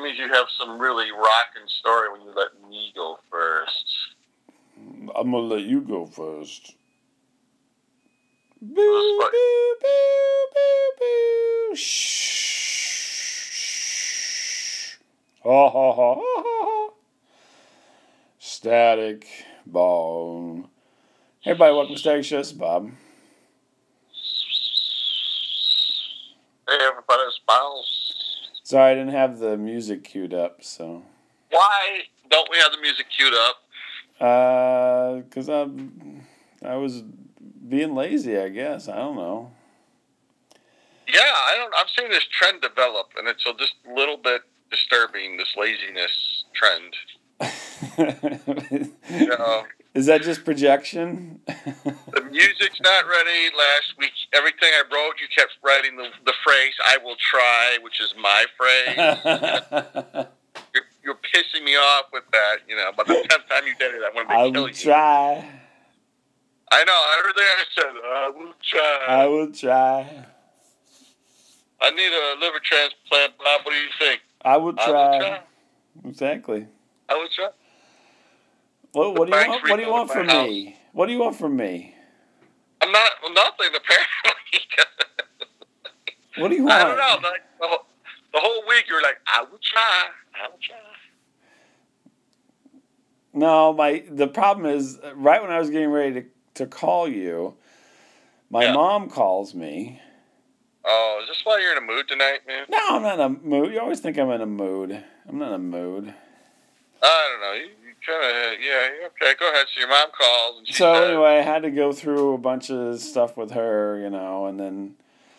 means you have some really rocking story when you let me go first. I'm gonna let you go first. Boo, Well, boo, boo, boo, boo. Shh. Ha ha ha ha ha. Static Bomb. Hey everybody, welcome to Static Show. This is Bob. Hey, everybody, it's Miles. Sorry, I didn't have the music queued up, so. Why don't we have the music queued up? Because I was being lazy, I guess. I don't know. Yeah, I'm seeing this trend develop, and it's just a little bit disturbing, this laziness trend. You know, is that just projection? The music's not ready. Last week, everything I wrote, you kept writing the phrase, I will try, which is my phrase. You're pissing me off with that, By the 10th time you did it, I wanted to kill you. I will try. I know, everything I said, I will try. I will try. I need a liver transplant, Bob. What do you think? I will try. I will try. Exactly. I will try. What do you want? What do you want from me? What do you want from me? I'm not nothing apparently. What do you want? I don't know. Like, the whole week you're like, I will try. I will try. No, the problem is right when I was getting ready to call you, my mom calls me. Oh, is this why you're in a mood tonight, man? No, I'm not in a mood. You always think I'm in a mood. I'm not in a mood. I don't know. You kind of, yeah, okay, go ahead. So your mom calls. And anyway, I had to go through a bunch of stuff with her, and then,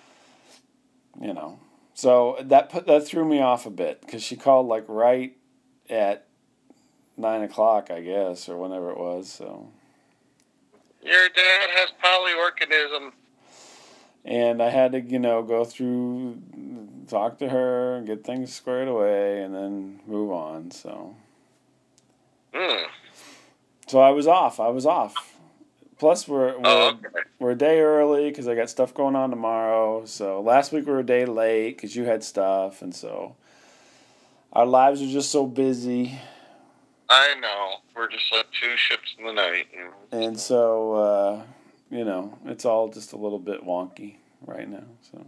so that threw me off a bit because she called like right at 9:00, I guess, or whenever it was. So your dad has polyorganism. And I had to, go through, talk to her, and get things squared away, and then move on. So. So I was off. Plus, we're a day early because I got stuff going on tomorrow. So last week we were a day late because you had stuff, and so our lives are just so busy. I know. We're just like two ships in the night. And so, it's all just a little bit wonky right now. So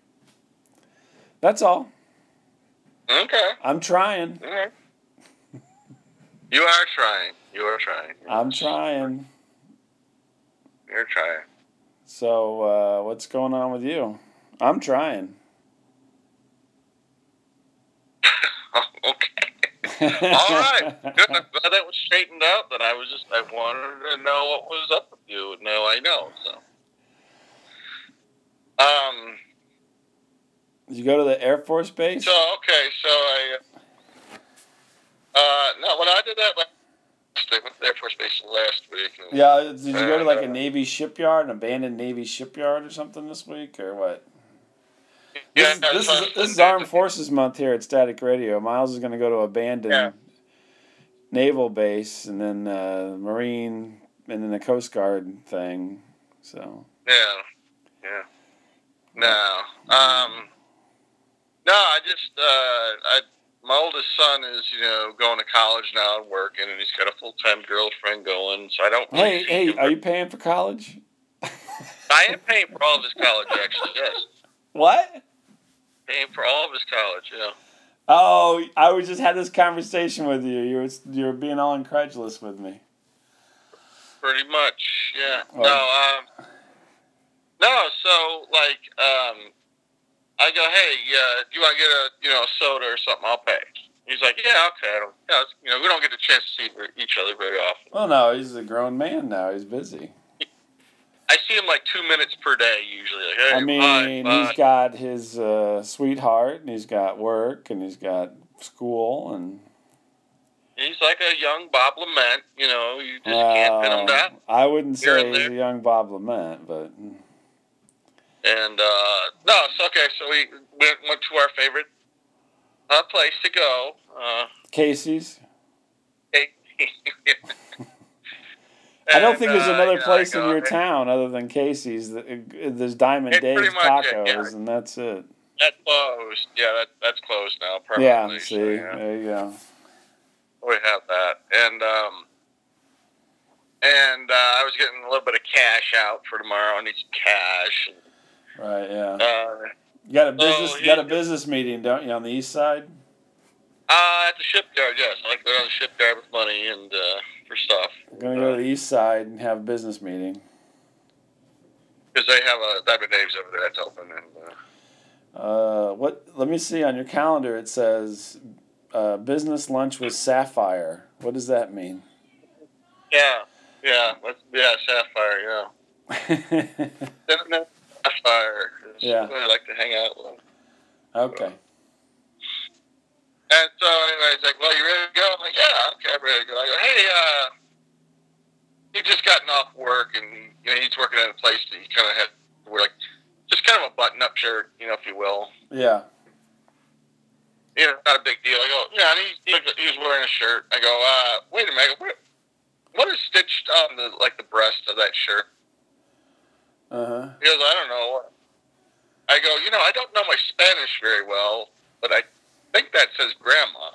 that's all. Okay. I'm trying. Okay. You are trying. I'm trying. You're trying. So, what's going on with you? I'm trying. Okay. All right. Good. I'm glad that was straightened out. That I wanted to know what was up with you. Now I know. So. Did you go to the Air Force Base? So no, when I did that last week, went to the Air Force Base last week. Yeah, did you go to like a Navy shipyard, an abandoned Navy shipyard or something this week, or what? This is Armed Forces Month here at Static Radio. Miles is going to go to abandoned naval base, and then Marine, and then the Coast Guard thing. So. Yeah. No. No, my oldest son is, going to college now and working, and he's got a full-time girlfriend going, so I don't... Hey, are you paying for college? I am paying for all of his college, actually, yes. What? Paying for all of his college, yeah. Oh, I just had this conversation with you. You were being all incredulous with me. Pretty much, yeah. Oh. No, so, I go, hey, do you want to get a soda or something? I'll pay. He's like, yeah, okay. We don't get a chance to see each other very often. Well, no, he's a grown man now. He's busy. I see him like 2 minutes per day usually. Like, hey, he's got his sweetheart, and he's got work, and he's got school, and... He's like a young Bob Lament, you just can't pin him down. I wouldn't say he's a young Bob Lament, but... And, no, so we went to our favorite place to go. Casey's? I don't think there's another place in your town other than Casey's. There's Diamond Dave's Tacos, and that's it. That closed. Yeah, that's closed now permanently. Yeah, see, so, yeah. There you go. We have that, and I was getting a little bit of cash out for tomorrow. I need some cash. Right. Yeah. You got a business. You got a business meeting, don't you, on the east side? At the shipyard, yes. I like to go to the shipyard with money and for stuff. I'm gonna go to the east side and have a business meeting. Because they have a Diamond Dave's over there that's open and. What? Let me see on your calendar. It says business lunch with Sapphire. What does that mean? Yeah, Sapphire. Yeah. Sapphire. Yeah. I like to hang out with. Okay. And so anyway, he's like, "Well, you ready to go?" I'm like, "Yeah, okay, I'm ready to go." I go, "Hey, he just gotten off work, and he's working at a place that he kind of had to wear like just kind of a button-up shirt, if you will." Yeah. Not a big deal. I go, "Yeah," and he was wearing a shirt. I go, "Wait a minute, what is stitched on the breast of that shirt?" He goes, "I don't know." I go, "I don't know my Spanish very well, but I think that says grandma."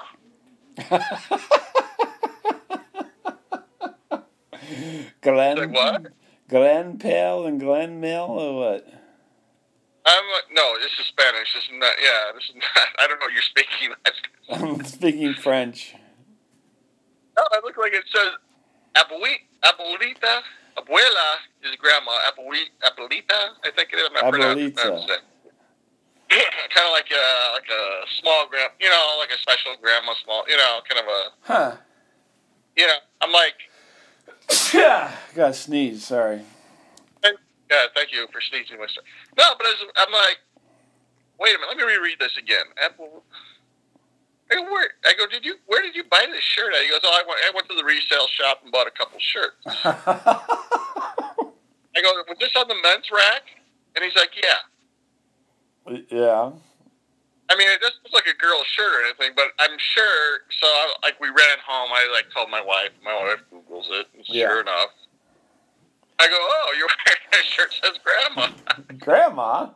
Glen, like, what? Glen Pale and Glen Mill or what? No, this is Spanish. This is not. Yeah, this is not. I don't know what you're speaking. I'm speaking French. No, it looks like it says abuelita. Abuela is grandma. Abuelita, I think it is. I'm not pronouncing it. Kind of like a small grandma, like a special grandma, small, kind of a. Huh. I'm like. Yeah, gotta sneeze. Sorry. Yeah, thank you for sneezing, Mister. No, but I'm like, wait a minute, let me reread this again. I go, where did you buy this shirt at? He goes, I went to the resale shop and bought a couple shirts. I go, was this on the men's rack? And he's like, yeah. Yeah. I mean, it doesn't look like a girl's shirt or anything, but I'm sure. So, we ran home. I told my wife. My wife Googles it, and sure enough, I go, "Oh, you're wearing a shirt that says grandma." Grandma.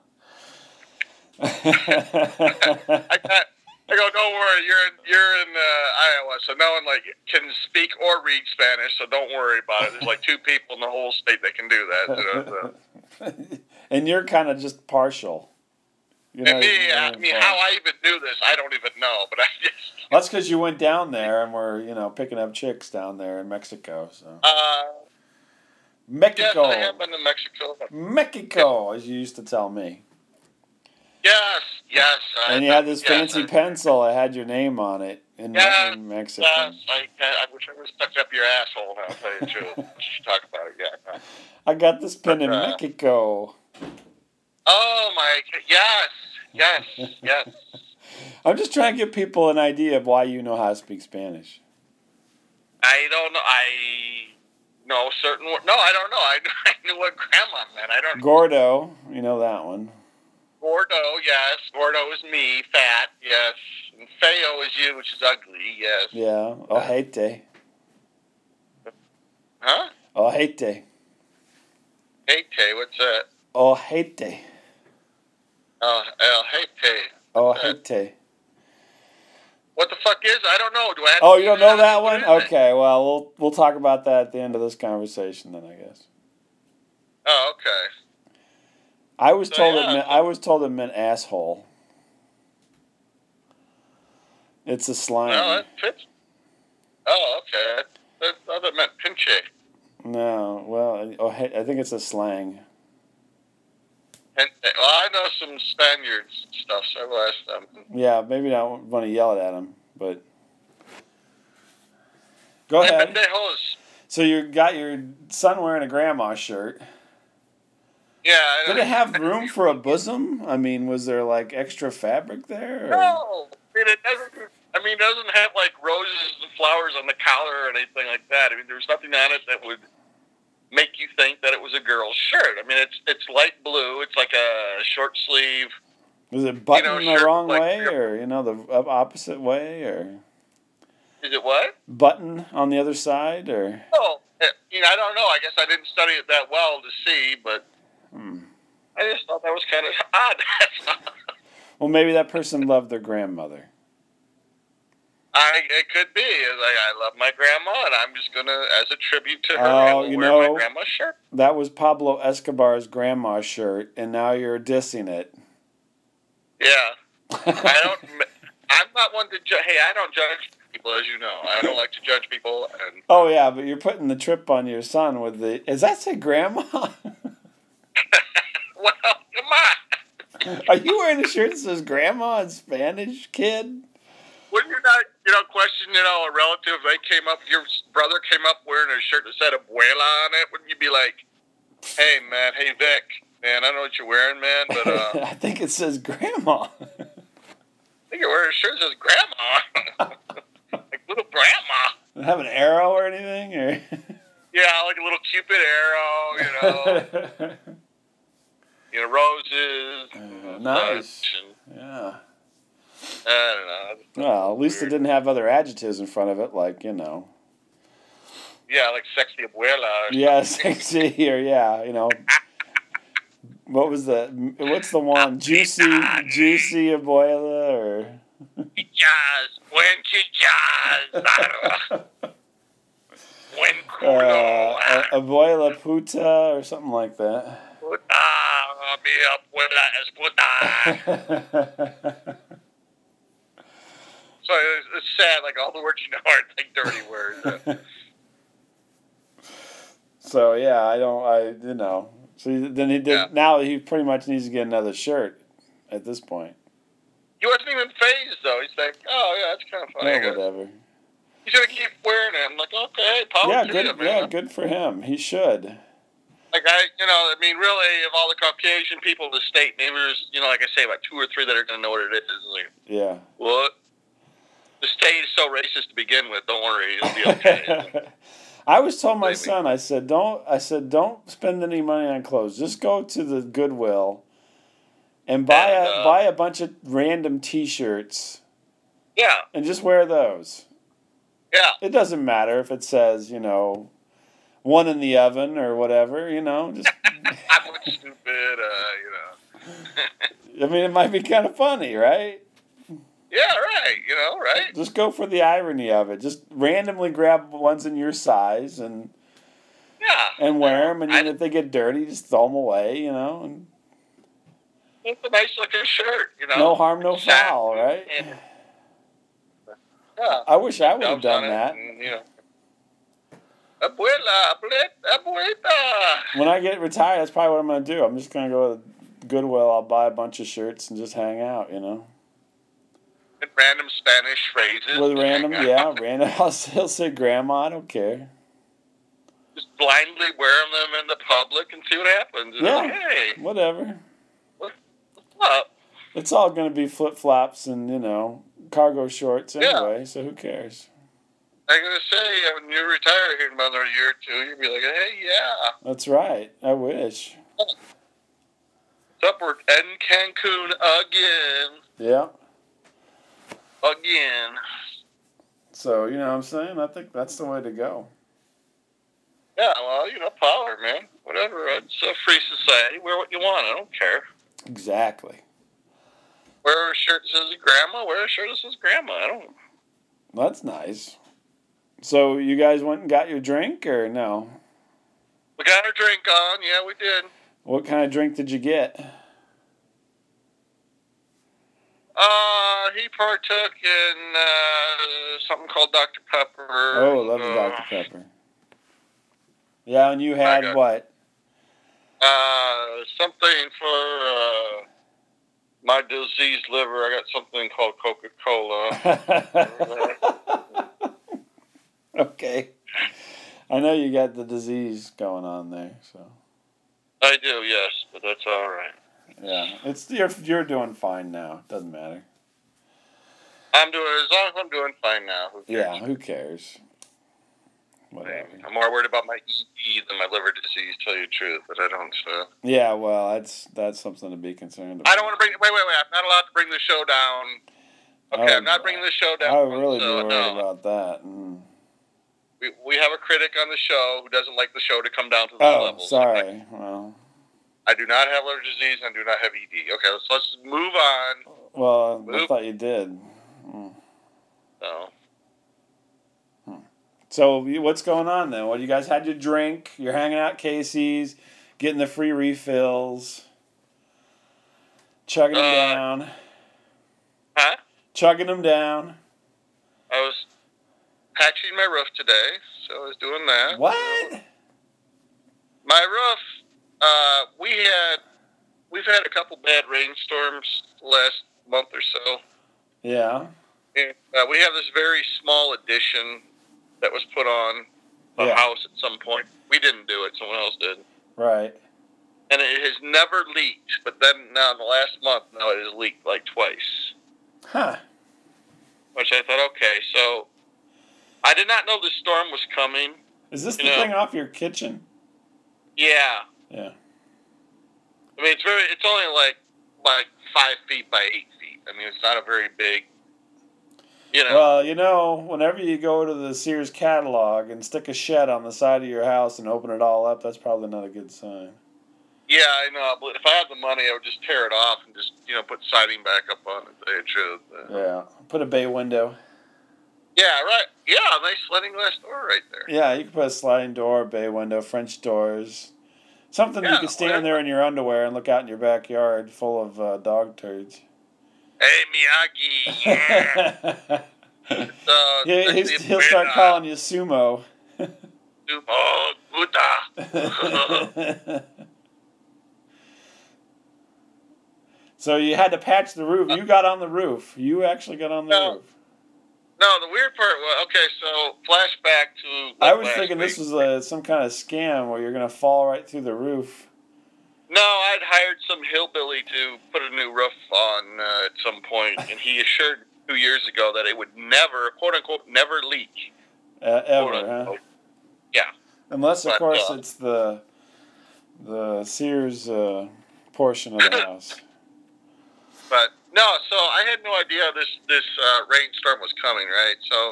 I go, "Don't worry. You're in Iowa, so no one can speak or read Spanish. So don't worry about it. There's 2 people in the whole state that can do that." And you're kind of just partial. How I even knew this, I don't even know. But I just. Well, that's because you went down there and were, picking up chicks down there in Mexico. So. Mexico. Yes, I have been to Mexico. Mexico, as you used to tell me. Yes. And you had this fancy pencil that had your name on it in Mexico. Yes, I wish I was stuck up your asshole. I'll tell you the truth. We should talk about it. Yeah. I got this pen in Mexico. Oh my! Yes. I'm just trying to give people an idea of why you know how to speak Spanish. I don't know. I know certain words. No, I don't know. I knew what grandma meant. I don't know. Gordo, you know that one. Gordo, yes. Gordo is me, fat, yes. And feo is you, which is ugly, yes. Yeah. Ojete. Huh? Ojete. Ojete, what's that? Ojete. Ojete. Ojete. What the fuck is? I don't know. Do I have you don't know that one? Okay, well, we'll talk about that at the end of this conversation then, I guess. Oh, okay. I was told it meant asshole. It's a slang. No, that fits. Oh, okay. I thought it meant pinche. No, well, I think it's a slang. Well, I know some Spaniards stuff, so I will ask them. Yeah, maybe I don't want to yell it at them, but go ahead. So you got your son wearing a grandma shirt. Yeah. Did it have room for a bosom? I mean, was there extra fabric there? Or? No, it doesn't have roses and flowers on the collar or anything like that. I mean, there's nothing on it that would make you think that it was a girl's shirt. I mean, it's light blue. It's like a short sleeve. Was it buttoned the wrong way, or the opposite way, or? Is it what? Button on the other side, or? Oh, I don't know. I guess I didn't study it that well to see, but I just thought that was kind of odd. Well, maybe that person loved their grandmother. It could be. It's like, I love my grandma, and I'm just gonna, as a tribute to her, I will wear my grandma's shirt. That was Pablo Escobar's grandma's shirt, and now you're dissing it. Yeah, I'm not one to judge. Hey, I don't judge people, as you know. I don't like to judge people. And oh yeah, but you're putting the trip on your son with the. Does that say grandma? Well, come on. Are you wearing a shirt that says grandma in Spanish, kid? Wouldn't you not, question, a relative, your brother came up wearing a shirt that said abuela on it? Wouldn't you be like, hey, man, hey, Vic, man, I don't know what you're wearing, man, but, I think it says grandma. I think you're wearing a shirt that says grandma. Like little grandma. Does it have an arrow or anything, or? Yeah, like a little Cupid arrow, roses. Nice. Yeah. I don't know. Well, at least it didn't have other adjectives in front of it, like, Yeah, like sexy abuela. Yeah, sexy, or what's the one? Juicy abuela, or? Chicas, buen chicas. Buen culo. Abuela puta, or something like that. Puta, mi abuela es puta. So it's sad, like all the words you know are like dirty words. So yeah, So then he did. Yeah. Now he pretty much needs to get another shirt at this point. He wasn't even phased though. He's like, oh yeah, that's kind of funny. Yeah, whatever. He's gonna keep wearing it. I'm like, okay, power to him, man. Good for him. He should. Like really, of all the Caucasian people in the state, maybe there's, like I say, about 2 or 3 that are gonna know what it is. Like, yeah. What? The state is so racist to begin with. Don't worry, it'll be okay. I was told my son, I said, don't spend any money on clothes. Just go to the Goodwill and buy a bunch of random T-shirts. Yeah. And just wear those. Yeah. It doesn't matter if it says, one in the oven or whatever, just. I'm stupid, I mean, it might be kind of funny, right? Yeah, right. Right? Just go for the irony of it. Just randomly grab ones in your size and wear them. And if they get dirty, just throw them away, And it's a nice looking shirt, No harm, no foul, right? Yeah. I wish I would have done that. And, abuela. When I get retired, that's probably what I'm going to do. I'm just going to go to Goodwill. I'll buy a bunch of shirts and just hang out, And random Spanish phrases. With random. He'll say grandma. I don't care. Just blindly wear them in the public and see what happens. Yeah. Like, hey. Whatever. What's up? It's all going to be flip-flops and, cargo shorts anyway, so who cares? I'm going to say, when you retire here in another year or 2, you'll be like, hey, yeah. That's right. I wish. What's up? We're in Cancun again. Yeah. Again. So, you know what I'm saying? I think that's the way to go. Yeah, well, power, man. Whatever. It's a free society. Wear what you want. I don't care. Exactly. Wear a shirt that says grandma. Wear a shirt that says grandma. I don't. That's nice. So, you guys went and got your drink, or no? We got our drink on. Yeah, we did. What kind of drink did you get? He partook in something called Dr. Pepper. Oh, I love the Dr. Pepper. Yeah, and you had what? Something for my diseased liver. I got something called Coca-Cola. Okay. I know you got the disease going on there, so. I do, yes, but that's all right. Yeah, you're doing fine now. Doesn't matter. As long as I'm doing fine now. Who cares? Yeah, who cares? Whatever. I'm more worried about my ED than my liver disease, tell you the truth, but I don't. Yeah, well, that's something to be concerned about. I don't want to bring. Wait. I'm not allowed to bring the show down. Okay, I'm not bringing the show down. I would really be worried about that. Mm. We have a critic on the show who doesn't like the show to come down to this level. Oh, sorry. Well, I do not have liver disease. I do not have ED. Okay, let's move on. Well, I thought you did. No. So what's going on then? Well, you guys had your drink. You're hanging out at Casey's, getting the free refills, chugging them down. Huh? Chugging them down. I was patching my roof today, so I was doing that. What? My roof. We've had a couple bad rainstorms the last month or so. Yeah. And, we have this very small addition that was put on the house at some point. We didn't do it; someone else did. Right. And it has never leaked. But then now in the last month, now it has leaked like twice. Huh. Which I thought, okay, so I did not know the storm was coming. Is this the thing off your kitchen? Yeah. Yeah. I mean, it's only like 5 feet by 8 feet. I mean, it's not a very big. Well, whenever you go to the Sears catalog and stick a shed on the side of your house and open it all up, that's probably not a good sign. Yeah, I know. But if I had the money, I would just tear it off and just, put siding back up on it. It should. Yeah. Put a bay window. Yeah, right. Yeah, nice sliding glass door right there. Yeah, you can put a sliding door, bay window, French doors. Something you can stand there in your underwear and look out in your backyard full of dog turds. Hey, Miyagi, yeah. He'll start calling you Sumo. Sumo, Buddha. So you had to patch the roof. You got on the roof. You actually got on the roof. No, the weird part was, okay, so flashback to... I was thinking this was some kind of scam where you're going to fall right through the roof. No, I'd hired some hillbilly to put a new roof on at some point, and he assured 2 years ago that it would never, quote-unquote, never leak. Ever, huh? Yeah. Unless, of course, it's the Sears portion of the house. But, no, so I had no idea this rainstorm was coming, right? So,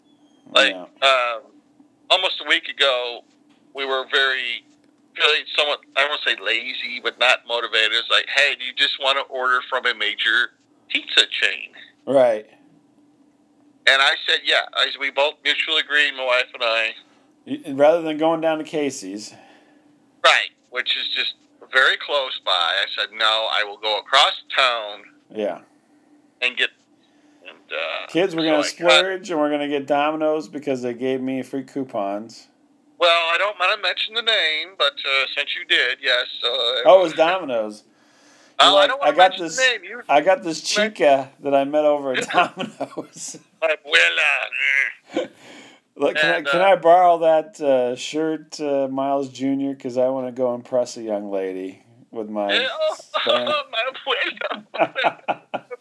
almost a week ago, we were feeling somewhat, I don't want to say lazy, but not motivated. It's like, hey, do you just want to order from a major pizza chain? Right. And I said, yeah. We both mutually agreed, my wife and I. Rather than going down to Casey's. Right, which is just very close by. I said, no, I will go across town. Yeah. And get... Kids, we're going to splurge, and we're going to get Domino's because they gave me free coupons. Well, I don't want to mention the name, but since you did, yes. It was Domino's. I don't want to mention the name. I got this chica that I met over at Domino's. My abuela. Look, can I borrow that shirt, Miles Jr., because I want to go impress a young lady with my... my abuela.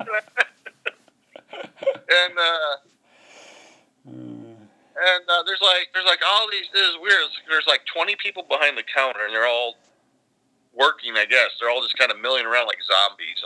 And there's like all these. This is weird. There's like 20 people behind the counter, and they're all working. I guess they're all just kind of milling around like zombies.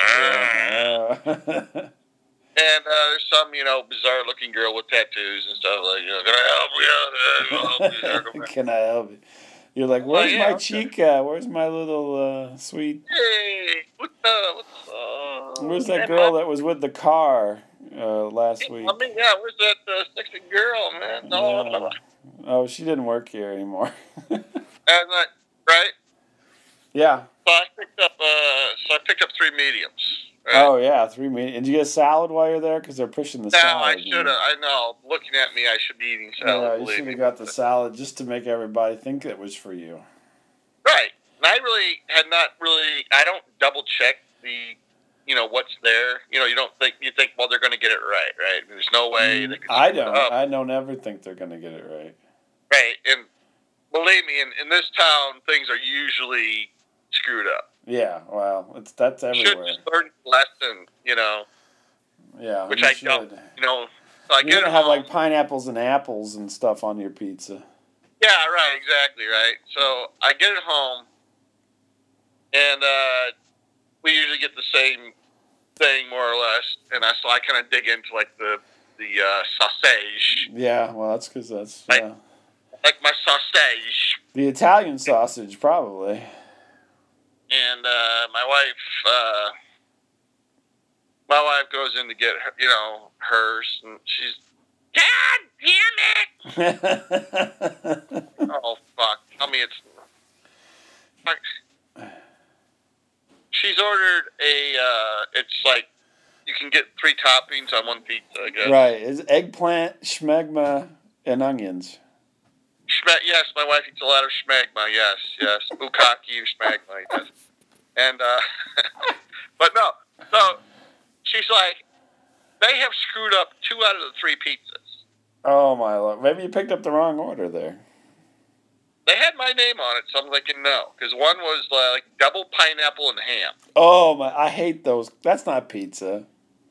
And there's some bizarre looking girl with tattoos and stuff like. Can I help you? Can I help you? You're like, where's my chica? Where's my little sweet? Hey, what's up? Where's that girl that was with the car last week? I mean, yeah, where's that sexy girl, man? No. Oh, she didn't work here anymore. Right? Yeah. So I picked up 3 mediums. Right? Oh yeah, 3 mediums. Did you get a salad while you're there? Because they're pushing the salad. No, I should have. I know. Looking at me, I should be eating salad. Yeah, you should have got the salad just to make everybody think it was for you. Right. And I don't double check the, what's there. You don't think, well, they're going to get it right? I mean, there's no way they could. I don't ever think they're going to get it right. Right. And believe me, in this town, things are usually screwed up. Yeah, well, that's everywhere. You should just learn a lesson, Yeah, which I don't, So I get have like pineapples and apples and stuff on your pizza. Yeah, right, exactly, right. So I get it home, and we usually get the same thing more or less, and so I kind of dig into like the sausage. Yeah, well, that's because that's like my sausage. The Italian sausage, probably. and my wife goes in to get her, hers, and she's, God damn it! Oh fuck! Tell me it's. She's ordered it's like you can get 3 toppings on one pizza, I guess. Right. It's eggplant, schmegma, and onions. Yes, my wife eats a lot of schmegma, yes. Bukkake and schmegma, yes. And, but no. So, she's like, they have screwed up 2 out of the 3 pizzas. Oh, my Lord. Maybe you picked up the wrong order there. They had my name on it, so I'm thinking no. Because one was like double pineapple and ham. Oh, my. I hate those. That's not pizza.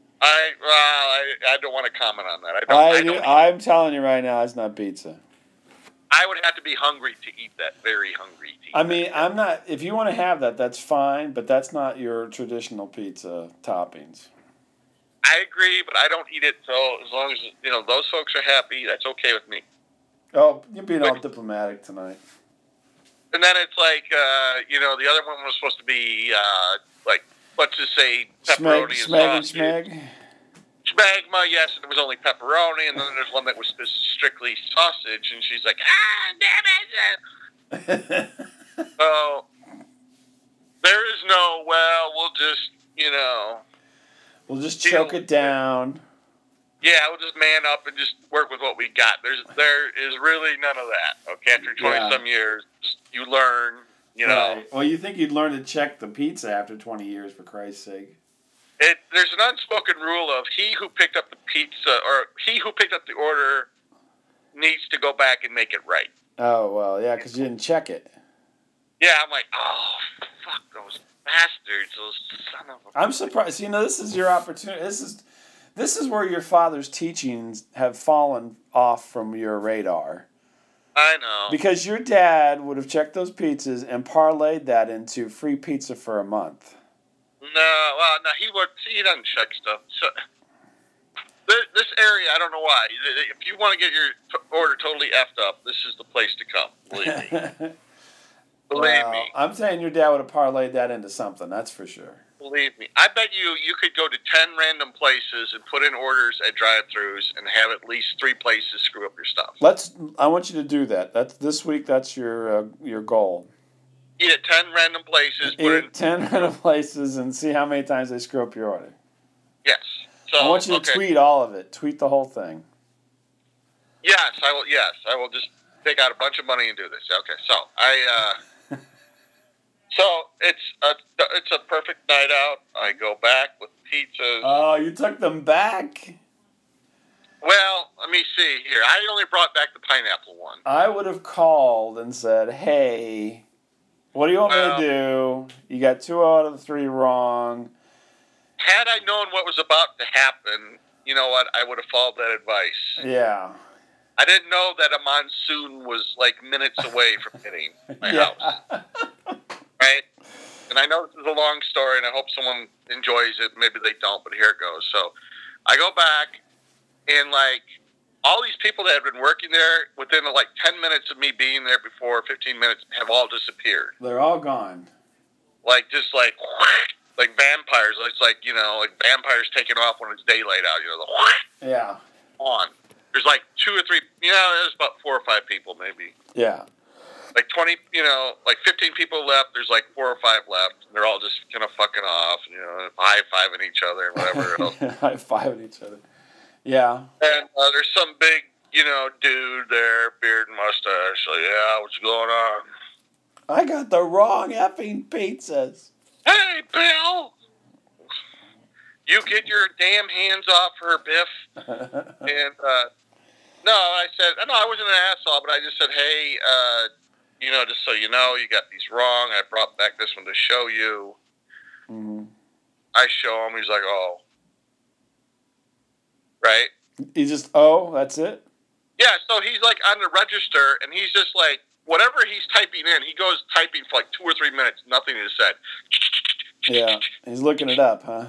I don't want to comment on that. I'm telling you right now, it's not pizza. I would have to be hungry to eat that. Very hungry to eat I mean, I'm not... If you want to have that, that's fine, but that's not your traditional pizza toppings. I agree, but I don't eat it, so as long as, those folks are happy, that's okay with me. Oh, you're being all diplomatic tonight. And then it's like, the other one was supposed to be, let's just say pepperoni and sausage. Schmegma, yes, it was only pepperoni, and then there's one that was strictly sausage, and she's like, damn it! So, there is no, we'll just, We'll just choke it down. Yeah, we'll just man up and just work with what we got. There is really none of that. Okay, after 20-some years, you learn, Right. Well, you think you'd learn to check the pizza after 20 years, for Christ's sake. There's an unspoken rule of he who picked up the pizza, or he who picked up the order, needs to go back and make it right. Oh, well, yeah, because you didn't check it. Yeah, I'm like, oh, fuck those bastards, those son of a... I'm surprised. This is your opportunity. This is where your father's teachings have fallen off from your radar. I know. Because your dad would have checked those pizzas and parlayed that into free pizza for a month. No, he doesn't check stuff. So, this area, I don't know why. If you want to get your order totally effed up, this is the place to come. Believe me. Believe me. I'm saying your dad would have parlayed that into something, that's for sure. Believe me. I bet you could go to 10 random places and put in orders at drive-thrus and have at least 3 places screw up your stuff. I want you to do that. This week, that's your goal. Eat at 10 random places. Eat at 10 random places and see how many times they screw up your order. Yes. So, I want you to tweet all of it. Tweet the whole thing. Yes, I will. Yes, I will just take out a bunch of money and do this. Okay, so so it's a perfect night out. I go back with pizzas. Oh, you took them back? Well, let me see here. I only brought back the pineapple one. I would have called and said, hey, what do you want me to do? You got 2 out of the 3 wrong. Had I known what was about to happen, you know what? I would have followed that advice. Yeah. I didn't know that a monsoon was like minutes away from hitting my house. Right? And I know this is a long story, and I hope someone enjoys it. Maybe they don't, but here it goes. So I go back, and like all these people that have been working there within like 10 minutes of me being there before, 15 minutes, have all disappeared. They're all gone. Like like vampires. It's like, like vampires taking off when it's daylight out. Yeah. On. There's like 2 or 3, there's about 4 or 5 people maybe. Yeah. Like 20, like 15 people left. There's like 4 or 5 left. And they're all just kind of fucking off, high-fiving each other and whatever else. High-fiving each other. Yeah. And there's some big, dude there, beard and mustache. So, yeah, what's going on? I got the wrong effing pizzas. Hey, Bill! You get your damn hands off her, Biff. And, no, I said, no, I wasn't an asshole, but I just said, hey, just so you know, you got these wrong. I brought back this one to show you. Mm-hmm. I show him. He's like, oh. Right? He just, that's it? Yeah, so he's like on the register, and he's just like, whatever he's typing in, he goes typing for like 2 or 3 minutes. Nothing is said. Yeah, he's looking it up, huh?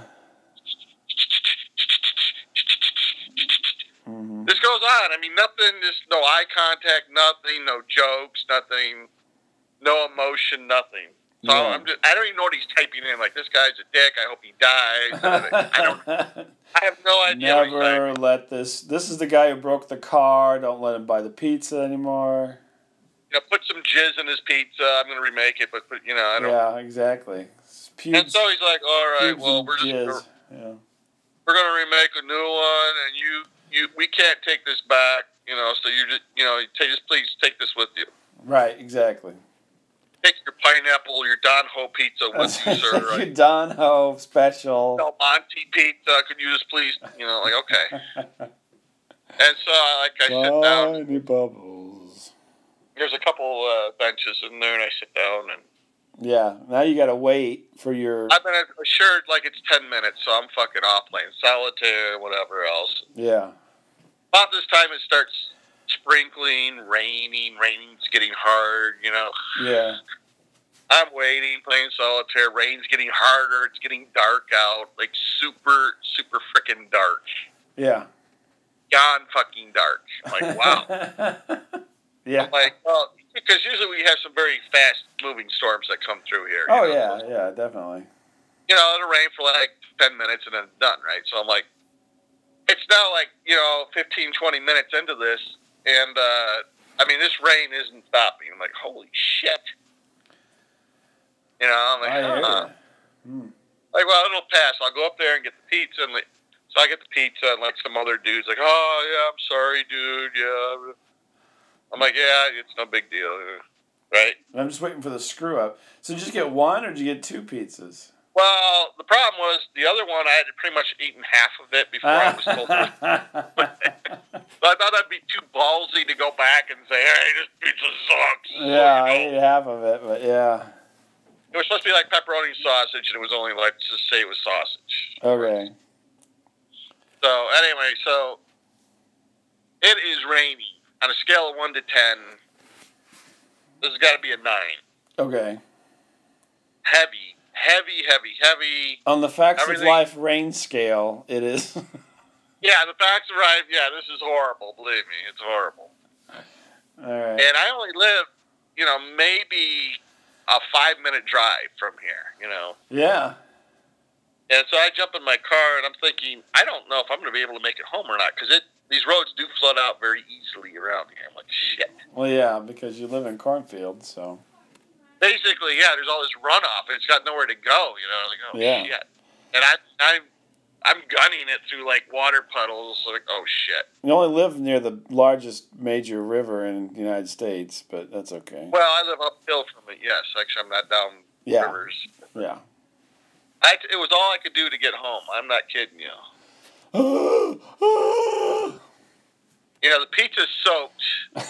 Mm-hmm. This goes on. I mean, nothing, just no eye contact, nothing, no jokes, nothing, no emotion, nothing. So I don't even know what he's typing in. Like, this guy's a dick. I hope he dies. I have no idea. Never let this is the guy who broke the car. Don't let him buy the pizza anymore. Put some jizz in his pizza. I'm going to remake it, but I don't. Yeah, exactly. And so he's like, all right, well, we're going to remake a new one, and we can't take this back, so just please take this with you. Right, exactly. Take your pineapple, your Don Ho pizza with you, sir. Right? Your Don Ho special. Del Monte pizza. Could you just please, okay. And so, I sit down. Tiny bubbles. There's a couple benches in there, and I sit down and. Yeah, now you gotta wait for your. I've been assured it's 10 minutes, so I'm fucking off playing solitaire, whatever else. Yeah. About this time, it starts sprinkling, raining's getting hard, Yeah. I'm waiting, playing solitaire, rain's getting harder, it's getting dark out, like super, super freaking dark. Yeah. Gone fucking dark. I'm like, wow. Yeah. I'm like, well, because usually we have some very fast-moving storms that come through here. Oh, yeah, definitely. It'll rain for 10 minutes and then it's done, right? So I'm like, it's now 15, 20 minutes into this, and, this rain isn't stopping. I'm like, holy shit. I'm like, Like, well, it'll pass. I'll go up there and get the pizza. And so I get the pizza, and some other dude's like, oh, yeah, I'm sorry, dude, yeah. I'm like, yeah, it's no big deal, right? I'm just waiting for the screw up. So did you just get one, or did you get two pizzas? Well, the problem was the other one, I had pretty much eaten half of it before I was told to. So I thought I'd be too ballsy to go back and say, hey, this pizza sucks. Yeah, I ate half of it, but yeah. It was supposed to be like pepperoni sausage, and it was only just say it was sausage. Okay. So, anyway, it is raining. On a scale of 1 to 10, this has got to be a 9. Okay. Heavy. On the facts of life rain scale, it is. Yeah, the facts of life, this is horrible. Believe me, it's horrible. All right. And I only live, maybe a 5-minute drive from here, Yeah. And so I jump in my car, and I'm thinking, I don't know if I'm going to be able to make it home or not, because these roads do flood out very easily around here. I'm like, shit. Well, yeah, because you live in cornfields, so. Basically, there's all this runoff, and it's got nowhere to go, shit. And I'm gunning it through, water puddles, oh, shit. You only live near the largest major river in the United States, but that's okay. Well, I live uphill from it, yes. Actually, I'm not down rivers. Yeah. It was all I could do to get home. I'm not kidding you. The pizza's soaked.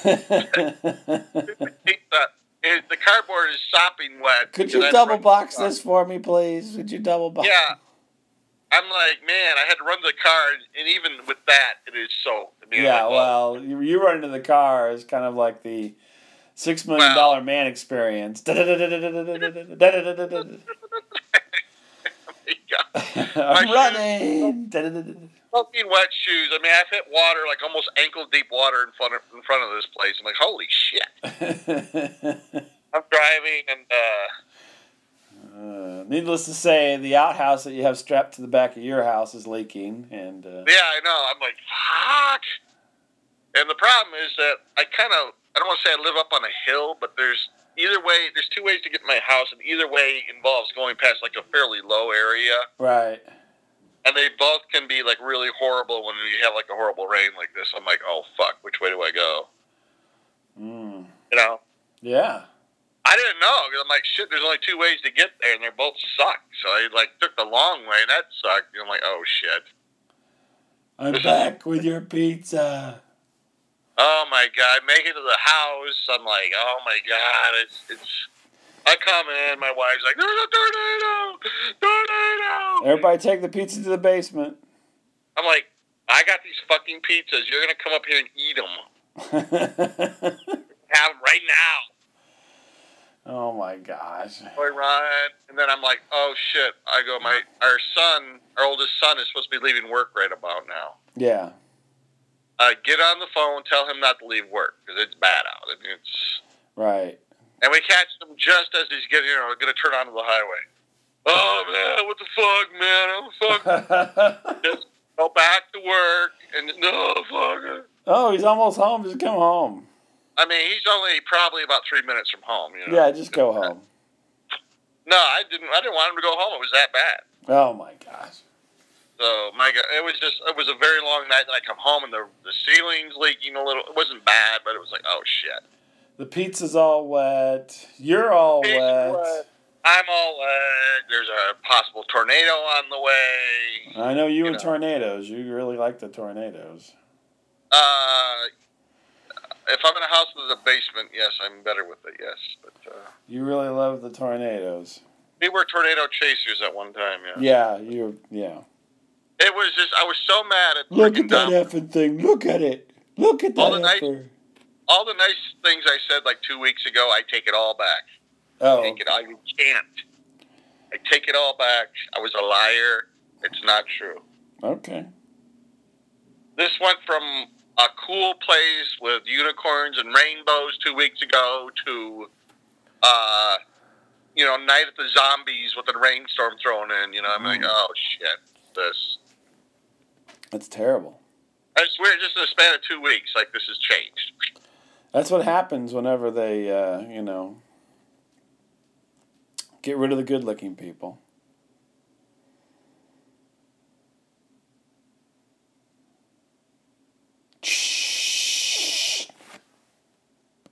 The cardboard is sopping wet. Could you double box this for me, please? Would you double box? Yeah. I'm like, man, I had to run to the car, and even with that, it is soaked. Well, you run into the car is kind of like the $6 Million Man experience. I'm running. Soaking wet shoes. I've hit water, almost ankle deep water in front of this place. I'm like, holy shit. I'm driving, and needless to say, the outhouse that you have strapped to the back of your house is leaking, and yeah, I know. I'm like, fuck. And the problem is that I don't want to say I live up on a hill, but there's two ways to get to my house, and either way involves going past a fairly low area. Right. And they both can be really horrible when you have a horrible rain like this. I'm like, oh fuck, which way do I go? Yeah. I didn't know, because I'm like, shit, there's only 2 ways to get there, and they both suck. So I took the long way, and that sucked. And I'm like, oh shit. I'm back with your pizza. Oh my god, make it to the house. I'm like, oh my god, it's. I come in, my wife's like, there's a tornado! Everybody take the pizza to the basement. I'm like, I got these fucking pizzas. You're going to come up here and eat them. Have them right now. Oh my gosh. So I run, and then I'm like, oh shit. I go, our oldest son is supposed to be leaving work right about now. Yeah. Get on the phone, tell him not to leave work, because it's bad out. Right. And we catch him just as he's going to turn onto the highway. Oh, man, what the fuck, man? Just go back to work and no, fuck. Oh, he's almost home. Just come home. I mean, he's only probably about 3 minutes from home. Yeah, just go home. No, I didn't want him to go home. It was that bad. Oh my gosh. So my God, it was a very long night. And I come home and the ceiling's leaking a little. It wasn't bad, but it was like, oh shit. The pizza's all wet. You're all wet. I'm all wet. There's a possible tornado on the way. I know you and tornadoes. You really like the tornadoes. If I'm in a house with a basement, yes, I'm better with it, yes. But you really love the tornadoes. We were tornado chasers at one time, yeah. Yeah. It was just, I was so mad at look at that effing thing. Look at it. Look at that all the nice things I said like 2 weeks ago, I take it all back. Oh. You can't. I take it all back. I was a liar. It's not true. Okay. This went from a cool place with unicorns and rainbows 2 weeks ago to, Night at the Zombies with a rainstorm thrown in. I'm like, oh, shit, this. That's terrible. I swear, just in a span of 2 weeks, like, this has changed. That's what happens whenever they, get rid of the good-looking people.